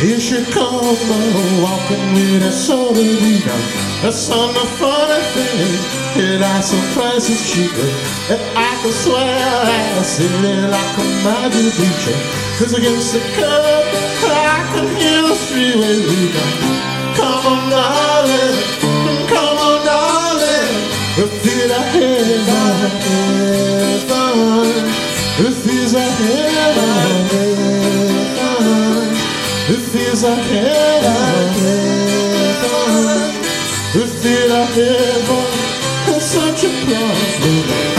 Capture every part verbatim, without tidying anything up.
You should come on walking with a soda leader. That's on the funny thing. It has some prices cheaper. And I can swear I see it like a magic feature. Cause against the curb, I can hear the freeway leader. Come on, darling. Come on, darling. If it's a heaven, if it's a heaven, if it's a heaven, if it's a heaven, it's such a problem.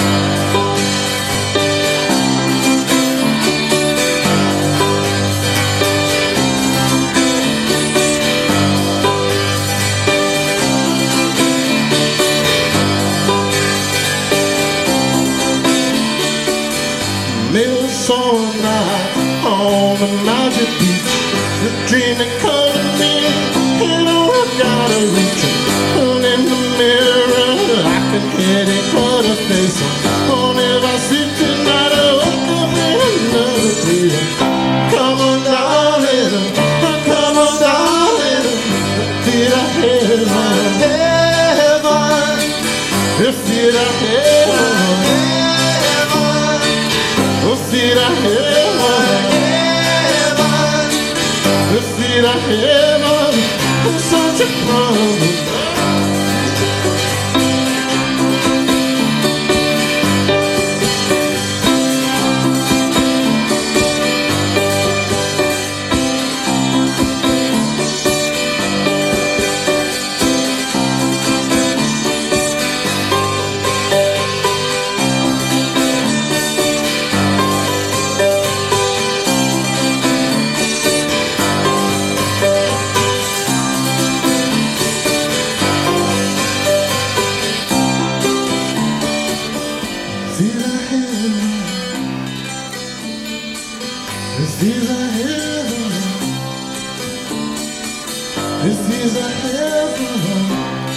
Midsummer night on the magic beach, the dream that comes in, and I gotta reach it. And in the mirror, I can hear it put a face on. If I sleep tonight, I wake up in another day. Come on, darling, come on, darling, feel a heaven, heaven, feel a heaven. Feel a heaven, feel a heaven, it's such a problem. Feel a heaven, if he's a heaven,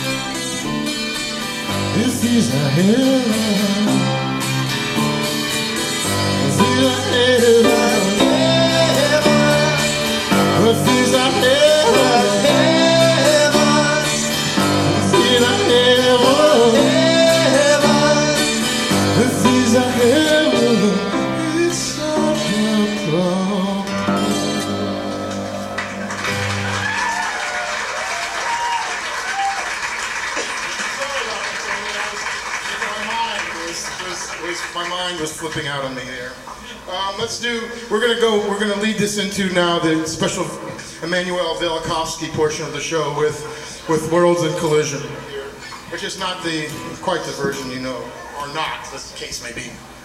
if he's a heaven, feel a heaven, if he's a heaven, feel a heaven, if he's a heaven, it's such a problem. My mind was flipping out on me there. Um, let's do, we're going to go, we're going to lead this into now the special Emanuel Velikovsky portion of the show with, with Worlds in Collision, which is not the, quite the version you know, or not, as the case may be.